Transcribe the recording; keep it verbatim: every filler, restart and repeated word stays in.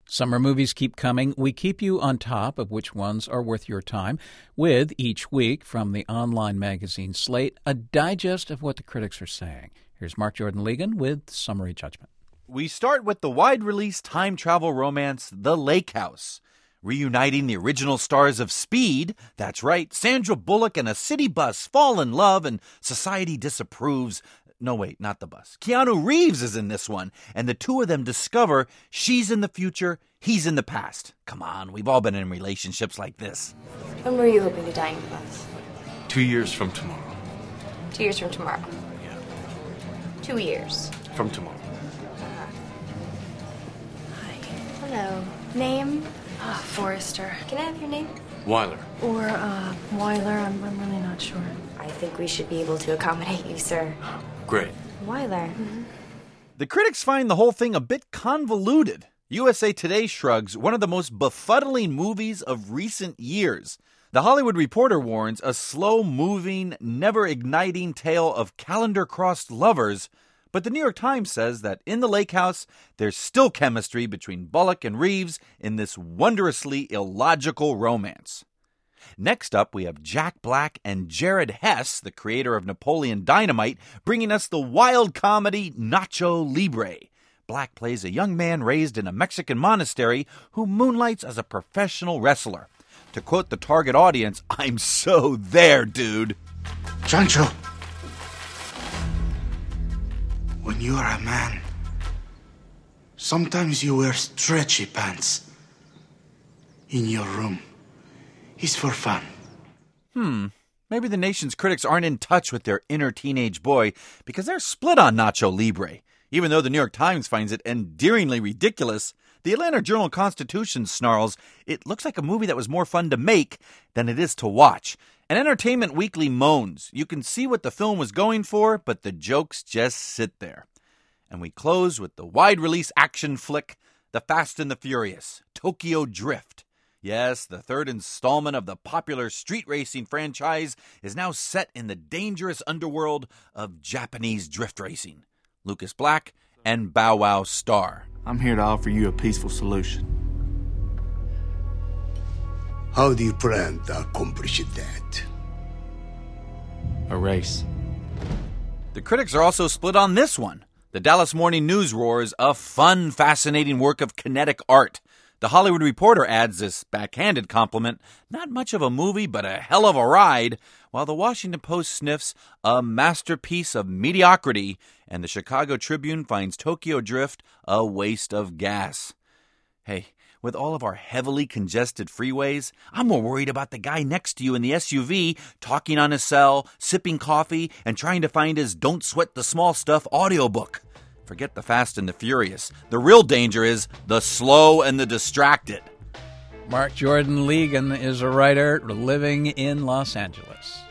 Summer movies keep coming. We keep you on top of which ones are worth your time with, each week from the online magazine Slate, a digest of what the critics are saying. Here's Mark Jordan Legan with Summary Judgment. We start with the wide-release time travel romance The Lake House. Reuniting the original stars of Speed, that's right, Sandra Bullock and a city bus fall in love and society disapproves. No, wait, not the bus. Keanu Reeves is in this one, and the two of them discover she's in the future, he's in the past. Come on, we've all been in relationships like this. When were you hoping to die in the bus? Two years from tomorrow. Two years from tomorrow? Yeah. Two years. From tomorrow. Uh-huh. Hi. Hello. Name? Oh, Forrester. Can I have your name? Weiler. Or, uh, Weiler, I'm, I'm really not sure. I think we should be able to accommodate you, sir. Great. Weiler. Mm-hmm. The critics find the whole thing a bit convoluted. U S A Today shrugs one of the most befuddling movies of recent years. The Hollywood Reporter warns a slow-moving, never-igniting tale of calendar-crossed lovers. But the New York Times says that in The Lake House, there's still chemistry between Bullock and Reeves in this wondrously illogical romance. Next up, we have Jack Black and Jared Hess, the creator of Napoleon Dynamite, bringing us the wild comedy Nacho Libre. Black plays a young man raised in a Mexican monastery who moonlights as a professional wrestler. To quote the target audience, I'm so there, dude. Chancho, when you are a man, sometimes you wear stretchy pants in your room. It's for fun. Hmm. Maybe the nation's critics aren't in touch with their inner teenage boy because they're split on Nacho Libre. Even though the New York Times finds it endearingly ridiculous, the Atlanta Journal-Constitution snarls, it looks like a movie that was more fun to make than it is to watch. And Entertainment Weekly moans, you can see what the film was going for, but the jokes just sit there. And we close with the wide-release action flick, The Fast and the Furious, Tokyo Drift. Yes, the third installment of the popular street racing franchise is now set in the dangerous underworld of Japanese drift racing. Lucas Black and Bow Wow star. I'm here to offer you a peaceful solution. How do you plan to accomplish that? A race. The critics are also split on this one. The Dallas Morning News roars a fun, fascinating work of kinetic art. The Hollywood Reporter adds this backhanded compliment, not much of a movie, but a hell of a ride, while the Washington Post sniffs a masterpiece of mediocrity, and the Chicago Tribune finds Tokyo Drift a waste of gas. Hey, with all of our heavily congested freeways, I'm more worried about the guy next to you in the S U V talking on his cell, sipping coffee, and trying to find his Don't Sweat the Small Stuff audiobook. Forget the Fast and the Furious. The real danger is the slow and the distracted. Mark Jordan Legan is a writer living in Los Angeles.